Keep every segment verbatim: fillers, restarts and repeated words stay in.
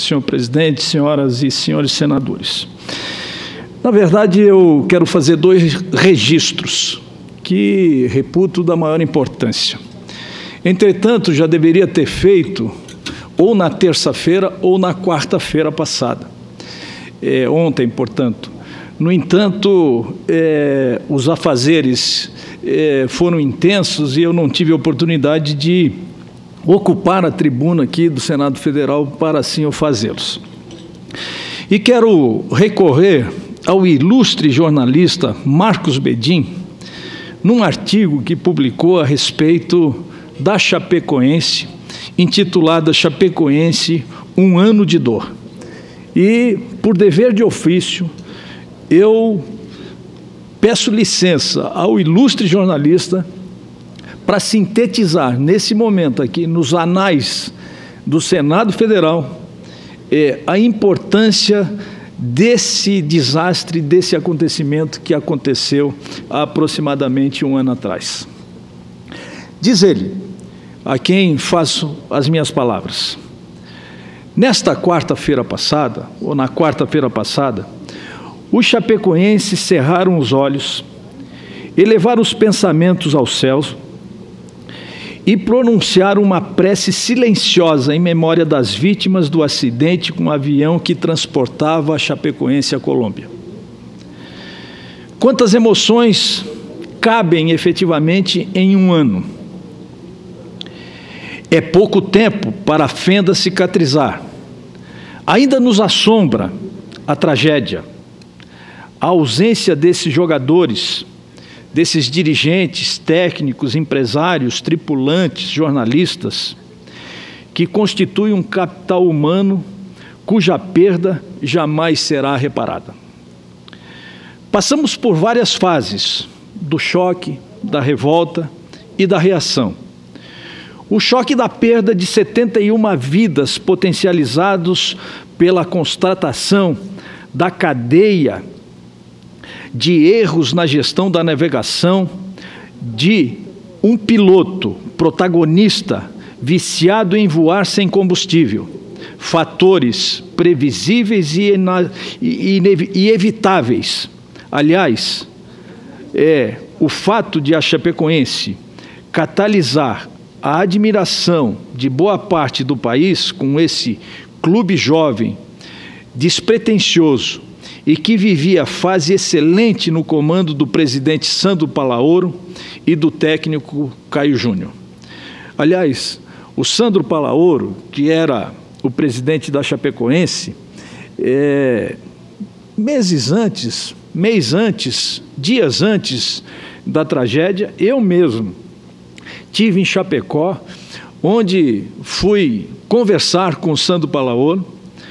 senhor presidente, senhoras e senhores senadores. Na verdade, eu quero fazer dois registros que reputo da maior importância. Entretanto, já deveria ter feito ou na terça-feira ou na quarta-feira passada, é, ontem, portanto. No entanto, é, os afazeres é, foram intensos e eu não tive a oportunidade de ocupar a tribuna aqui do Senado Federal para assim o fazê-los. E quero recorrer ao ilustre jornalista Marcos Bedin, num artigo que publicou a respeito da Chapecoense, intitulada Chapecoense, um ano de dor. E, por dever de ofício, eu peço licença ao ilustre jornalista para sintetizar, nesse momento aqui, nos anais do Senado Federal, é, a importância desse desastre, desse acontecimento que aconteceu há aproximadamente um ano atrás. Diz ele, a quem faço as minhas palavras: nesta quarta-feira passada, ou na quarta-feira passada, os chapecoenses cerraram os olhos, elevaram os pensamentos aos céus e pronunciaram uma prece silenciosa em memória das vítimas do acidente com o avião que transportava a Chapecoense à Colômbia. Quantas emoções cabem efetivamente em um ano? É pouco tempo para a fenda cicatrizar. Ainda nos assombra a tragédia, a ausência desses jogadores, desses dirigentes, técnicos, empresários, tripulantes, jornalistas, que constituem um capital humano cuja perda jamais será reparada. Passamos por várias fases do choque, da revolta e da reação. O choque da perda de setenta e uma vidas potencializados pela constatação da cadeia de erros na gestão da navegação, de um piloto protagonista viciado em voar sem combustível, fatores previsíveis e, e, e evitáveis. Aliás, é o fato de a Chapecoense catalisar a admiração de boa parte do país com esse clube jovem, despretensioso, e que vivia fase excelente no comando do presidente Sandro Palaoro e do técnico Caio Júnior. Aliás, o Sandro Palaoro, que era o presidente da Chapecoense, é, meses antes, mês antes, dias antes da tragédia, eu mesmo tive em Chapecó, onde fui conversar com o Sandro Palaoro,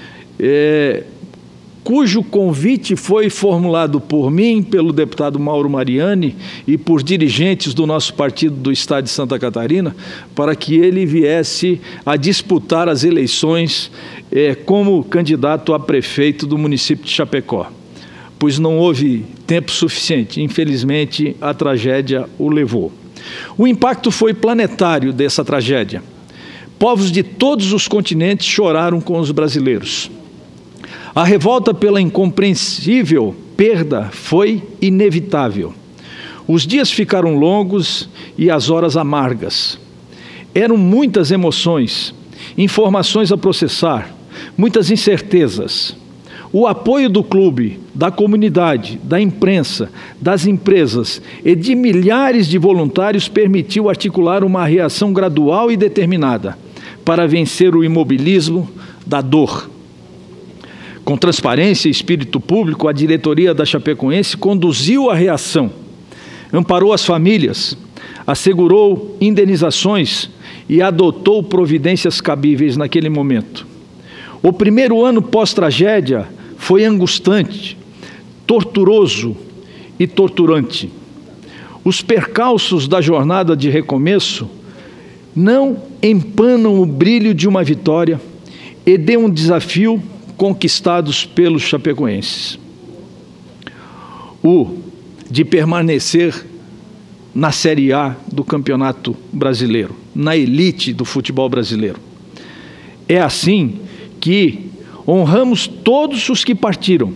é, cujo convite foi formulado por mim, pelo deputado Mauro Mariani e por dirigentes do nosso partido do Estado de Santa Catarina, para que ele viesse a disputar as eleições eh, como candidato a prefeito do município de Chapecó, pois não houve tempo suficiente. Infelizmente, a tragédia o levou. O impacto foi planetário dessa tragédia. Povos de todos os continentes choraram com os brasileiros. A revolta pela incompreensível perda foi inevitável. Os dias ficaram longos e as horas amargas. Eram muitas emoções, informações a processar, muitas incertezas. O apoio do clube, da comunidade, da imprensa, das empresas e de milhares de voluntários permitiu articular uma reação gradual e determinada para vencer o imobilismo da dor. Com transparência e espírito público, a diretoria da Chapecoense conduziu a reação, amparou as famílias, assegurou indenizações e adotou providências cabíveis naquele momento. O primeiro ano pós-tragédia foi angustante, torturoso e torturante. Os percalços da jornada de recomeço não empanam o brilho de uma vitória e de um desafio conquistados pelos chapecoenses. O de permanecer na Série A do Campeonato Brasileiro, na elite do futebol brasileiro. É assim que Honramos todos os que partiram.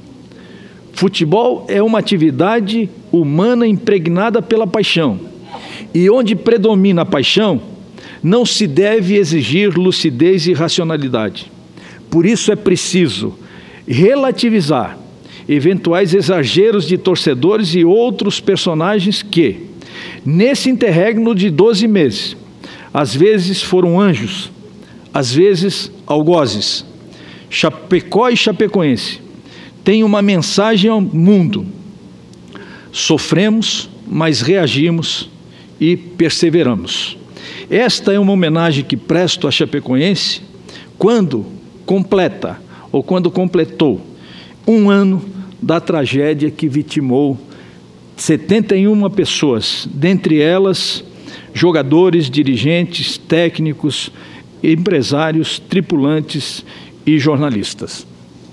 Futebol é uma atividade humana impregnada pela paixão. E onde predomina a paixão, não se deve exigir lucidez e racionalidade. Por isso é preciso relativizar eventuais exageros de torcedores e outros personagens que, nesse interregno de doze meses, às vezes foram anjos, às vezes algozes. Chapecó e chapecoense têm uma mensagem ao mundo: sofremos, mas reagimos e perseveramos. Esta é uma homenagem que presto a chapecoense quando completa, ou quando completou, um ano da tragédia que vitimou setenta e uma pessoas, dentre elas jogadores, dirigentes, técnicos, empresários, tripulantes e jornalistas.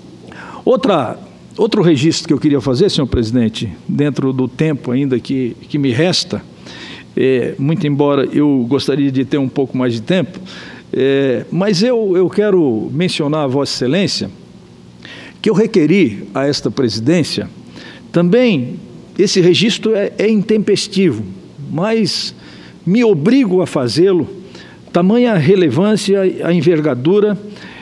Outra, outro registro que eu queria fazer, senhor presidente, dentro do tempo ainda que, que me resta, é, muito embora eu gostaria de ter um pouco mais de tempo, é, mas eu, eu quero mencionar a Vossa Excelência que eu requeri a esta presidência. Também esse registro é, é intempestivo, mas me obrigo a fazê-lo, tamanha a relevância, a envergadura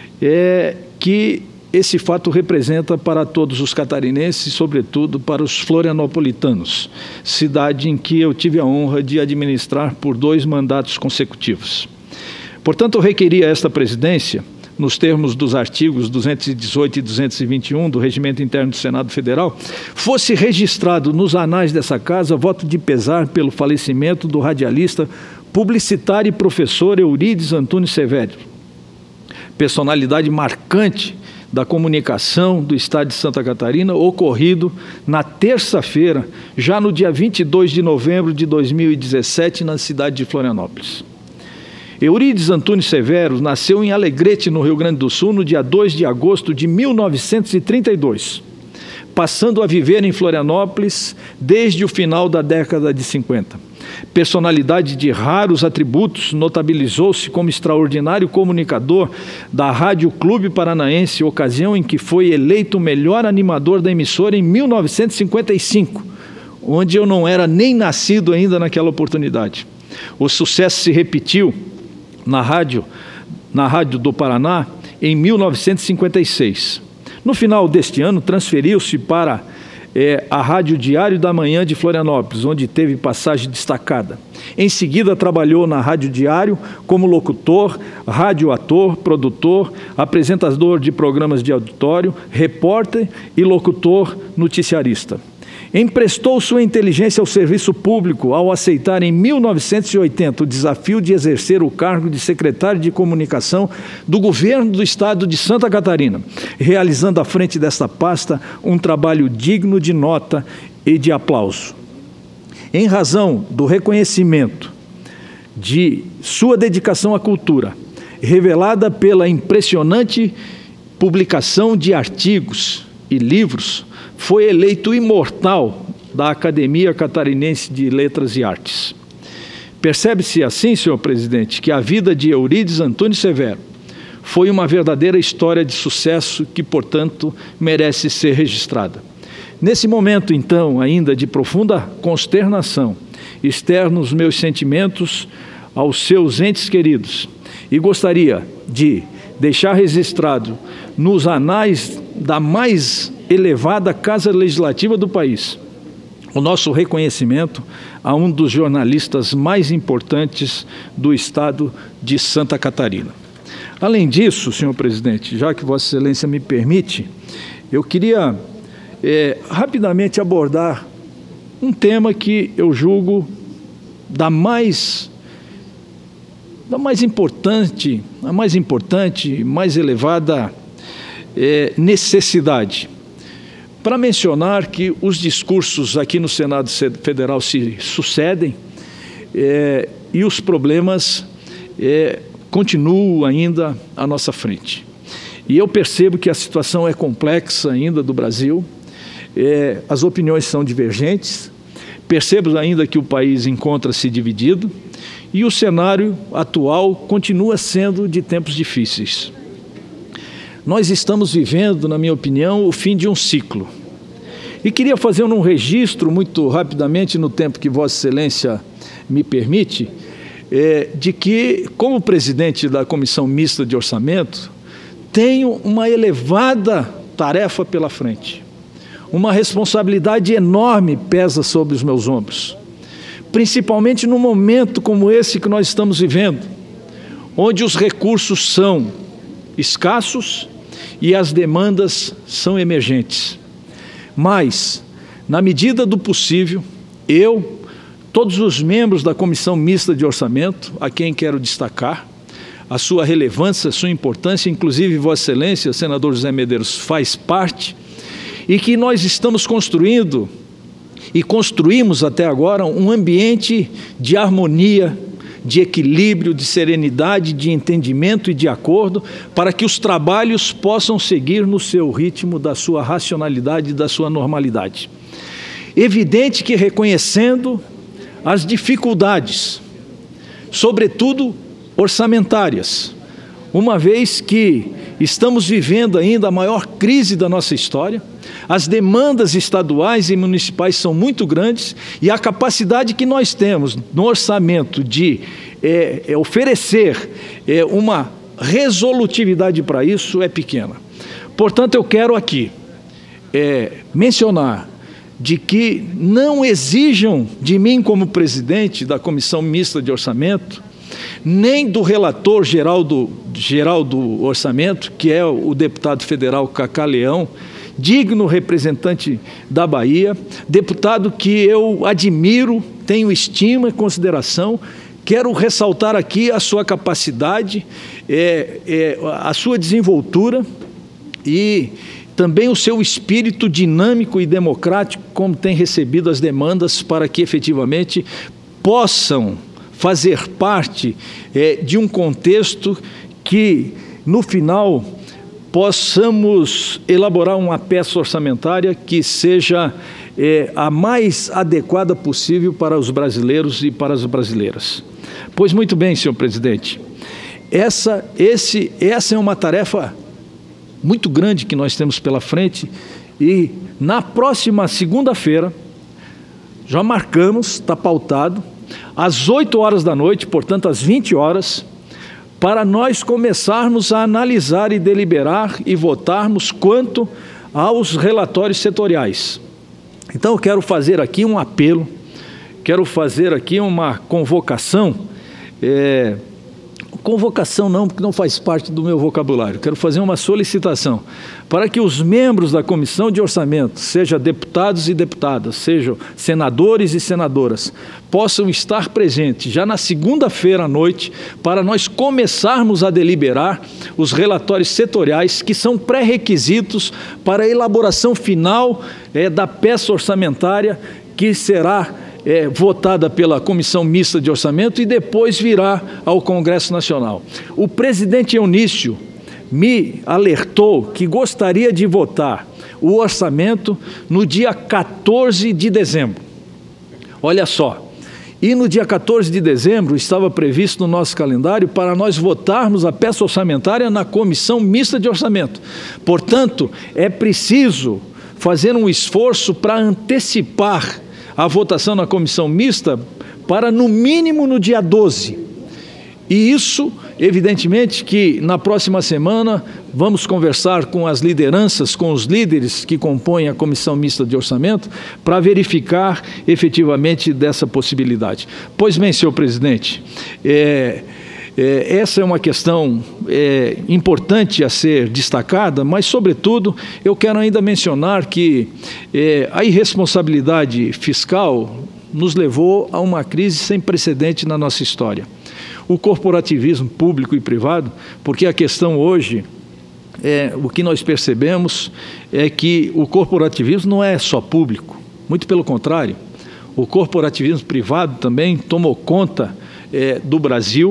é, que esse fato representa para todos os catarinenses, sobretudo para os florianopolitanos, cidade em que eu tive a honra de administrar por dois mandatos consecutivos. Portanto, eu requeri a esta presidência, nos termos dos artigos duzentos e dezoito e duzentos e vinte e um do Regimento Interno do Senado Federal, fosse registrado nos anais dessa casa voto de pesar pelo falecimento do radialista, publicitário e professor Eurídice Antunes Severo, personalidade marcante da comunicação do Estado de Santa Catarina, ocorrido na terça-feira, já no dia vinte e dois de novembro de dois mil e dezessete, na cidade de Florianópolis. Eurídice Antunes Severo nasceu em Alegrete, no Rio Grande do Sul, no dia dois de agosto de mil novecentos e trinta e dois, passando a viver em Florianópolis desde o final da década de cinquenta. Personalidade de raros atributos, notabilizou-se como extraordinário comunicador da Rádio Clube Paranaense, ocasião em que foi eleito o melhor animador da emissora em mil novecentos e cinquenta e cinco, onde eu não era nem nascido ainda naquela oportunidade. O sucesso se repetiu na rádio, na Rádio do Paraná em mil novecentos e cinquenta e seis. No final deste ano, transferiu-se para é, a Rádio Diário da Manhã de Florianópolis, onde teve passagem destacada. Em seguida, trabalhou na Rádio Diário como locutor, radioator, produtor, apresentador de programas de auditório, repórter e locutor noticiarista. Emprestou sua inteligência ao serviço público ao aceitar em mil novecentos e oitenta o desafio de exercer o cargo de secretário de comunicação do governo do estado de Santa Catarina, realizando à frente desta pasta um trabalho digno de nota e de aplauso. Em razão do reconhecimento de sua dedicação à cultura, revelada pela impressionante publicação de artigos e livros, foi eleito imortal da Academia Catarinense de Letras e Artes. Percebe-se assim, senhor presidente, que a vida de Eurídice Antunes Severo foi uma verdadeira história de sucesso que, portanto, merece ser registrada. Nesse momento, então, ainda de profunda consternação, externo os meus sentimentos aos seus entes queridos e gostaria de deixar registrado nos anais da mais elevada Casa Legislativa do país o nosso reconhecimento a um dos jornalistas mais importantes do estado de Santa Catarina. Além disso, senhor presidente, já que Vossa Excelência me permite, eu queria é, rapidamente abordar um tema que eu julgo da mais, da mais importante, a mais importante, mais elevada é, necessidade. Para mencionar que os discursos aqui no Senado Federal se sucedem é, e os problemas é, continuam ainda à nossa frente. E eu percebo que a situação é complexa ainda do Brasil, é, as opiniões são divergentes, percebo ainda que o país encontra-se dividido e o cenário atual continua sendo de tempos difíceis. nós estamos vivendo, na minha opinião, o fim de um ciclo. E queria fazer um registro, muito rapidamente, no tempo que Vossa Excelência me permite, é, de que, como presidente da Comissão Mista de Orçamento, tenho uma elevada tarefa pela frente. Uma responsabilidade enorme pesa sobre os meus ombros, principalmente num momento como esse que nós estamos vivendo, onde os recursos são escassos e as demandas são emergentes. Mas, na medida do possível, eu, todos os membros da Comissão Mista de Orçamento, a quem quero destacar a sua relevância, a sua importância, inclusive Vossa Excelência, senador José Medeiros, faz parte, e que nós estamos construindo, e construímos até agora, um ambiente de harmonia, de equilíbrio, de serenidade, de entendimento e de acordo, para que os trabalhos possam seguir no seu ritmo, da sua racionalidade e da sua normalidade. Evidente que reconhecendo as dificuldades, sobretudo orçamentárias, uma vez que estamos vivendo ainda a maior crise da nossa história, as demandas estaduais e municipais são muito grandes e a capacidade que nós temos no orçamento de é, é, oferecer é, uma resolutividade para isso é pequena. Portanto, eu quero aqui é, mencionar de que não exijam de mim como presidente da Comissão Mista de Orçamento, nem do relator geral do, geral do orçamento, que é o deputado federal Cacá Leão, digno representante da Bahia, deputado que eu admiro, tenho estima e consideração. Quero ressaltar aqui a sua capacidade, é, é, a sua desenvoltura e também o seu espírito dinâmico e democrático, como tem recebido as demandas para que efetivamente possam fazer parte é, de um contexto que, no final, possamos elaborar uma peça orçamentária que seja é, a mais adequada possível para os brasileiros e para as brasileiras. Pois muito bem, senhor presidente, essa, esse, essa é uma tarefa muito grande que nós temos pela frente e na próxima segunda-feira, já marcamos, está pautado, às oito horas da noite, portanto às vinte horas, para nós começarmos a analisar e deliberar e votarmos quanto aos relatórios setoriais. Então eu quero fazer aqui um apelo, quero fazer aqui uma convocação, é, convocação não, porque não faz parte do meu vocabulário, quero fazer uma solicitação para que os membros da Comissão de Orçamento, seja deputados e deputadas, sejam senadores e senadoras, possam estar presentes já na segunda-feira à noite para nós começarmos a deliberar os relatórios setoriais que são pré-requisitos para a elaboração final é, da peça orçamentária que será É, votada pela Comissão Mista de Orçamento e depois virá ao Congresso Nacional. O presidente Eunício me alertou que gostaria de votar o orçamento no dia quatorze de dezembro. Olha só, e no dia quatorze de dezembro estava previsto no nosso calendário para nós votarmos a peça orçamentária na Comissão Mista de Orçamento. Portanto, é preciso fazer um esforço para antecipar a votação na comissão mista para, no mínimo, no dia doze. E isso, evidentemente, que na próxima semana vamos conversar com as lideranças, com os líderes que compõem a comissão mista de orçamento, para verificar efetivamente dessa possibilidade. Pois bem, senhor presidente, é... É, essa é uma questão é, importante a ser destacada, mas, sobretudo, eu quero ainda mencionar que é, a irresponsabilidade fiscal nos levou a uma crise sem precedente na nossa história. O corporativismo público e privado, porque a questão hoje, é, o que nós percebemos é que o corporativismo não é só público, muito pelo contrário, o corporativismo privado também tomou conta É, do Brasil,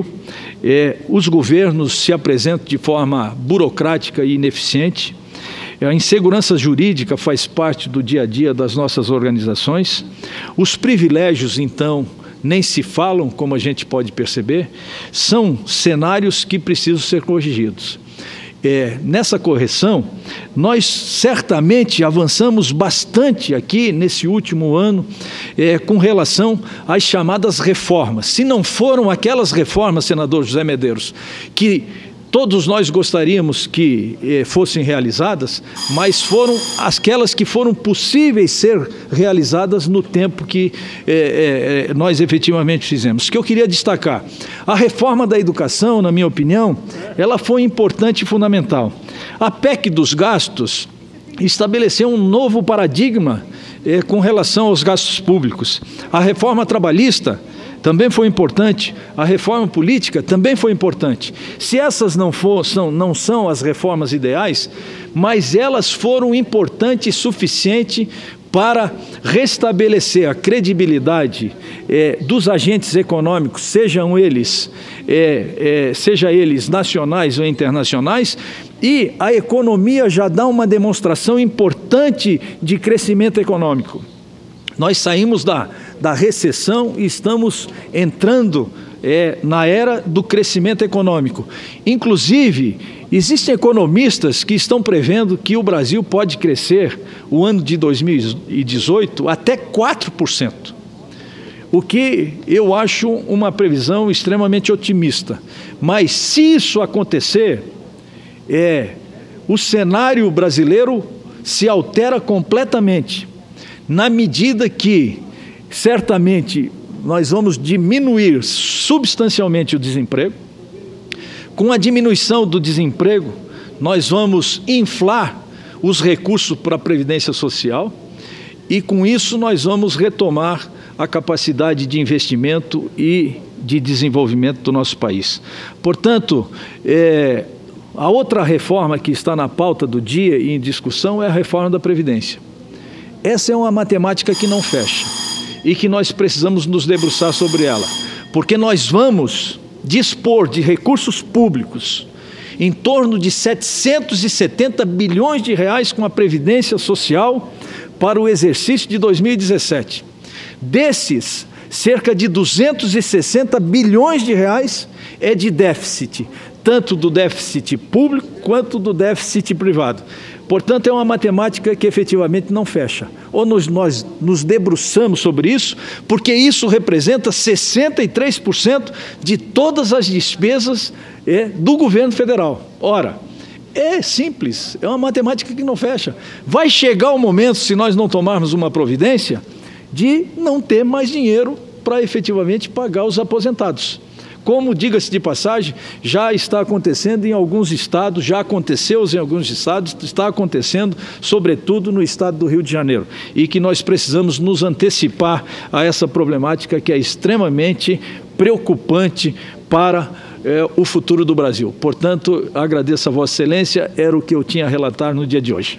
é, os governos se apresentam de forma burocrática e ineficiente, a insegurança jurídica faz parte do dia a dia das nossas organizações, os privilégios, então, nem se falam, como a gente pode perceber, são cenários que precisam ser corrigidos. é, nessa correção, nós certamente avançamos bastante aqui nesse último ano é, com relação às chamadas reformas. Se não foram aquelas reformas, senador José Medeiros, que todos nós gostaríamos que eh, fossem realizadas, mas foram aquelas que foram possíveis ser realizadas no tempo que eh, eh, nós efetivamente fizemos. Que eu queria destacar, a reforma da educação, na minha opinião, ela foi importante e fundamental. A P E C dos gastos estabeleceu um novo paradigma eh, com relação aos gastos públicos. A reforma trabalhista também foi importante, a reforma política também foi importante. Se essas não, for, são, não são as reformas ideais, mas elas foram importantes e suficientes para restabelecer a credibilidade é, dos agentes econômicos, sejam eles, é, é, seja eles nacionais ou internacionais, e a economia já dá uma demonstração importante de crescimento econômico. Nós saímos da, da recessão e estamos entrando é, na era do crescimento econômico. Inclusive, existem economistas que estão prevendo que o Brasil pode crescer o ano de dois mil e dezoito até quatro por cento, o que eu acho uma previsão extremamente otimista. Mas se isso acontecer, é, o cenário brasileiro se altera completamente, na medida que, certamente, nós vamos diminuir substancialmente o desemprego. Com a diminuição do desemprego, nós vamos inflar os recursos para a Previdência Social e, com isso, nós vamos retomar a capacidade de investimento e de desenvolvimento do nosso país. Portanto, é, a outra reforma que está na pauta do dia e em discussão é a reforma da Previdência. Essa é uma matemática que não fecha e que nós precisamos nos debruçar sobre ela, porque nós vamos dispor de recursos públicos em torno de setecentos e setenta bilhões de reais com a Previdência Social para o exercício de dois mil e dezessete. Desses, cerca de duzentos e sessenta bilhões de reais é de déficit, tanto do déficit público quanto do déficit privado. Portanto, é uma matemática que efetivamente não fecha. Ou nós, nós nos debruçamos sobre isso, porque isso representa sessenta e três por cento de todas as despesas é, do governo federal. Ora, é simples, é uma matemática que não fecha. Vai chegar o momento, se nós não tomarmos uma providência, de não ter mais dinheiro para efetivamente pagar os aposentados. Como, diga-se de passagem, já está acontecendo em alguns estados, já aconteceu em alguns estados, está acontecendo, sobretudo, no estado do Rio de Janeiro. E que nós precisamos nos antecipar a essa problemática que é extremamente preocupante para é, o futuro do Brasil. Portanto, agradeço a Vossa Excelência, era o que eu tinha a relatar no dia de hoje.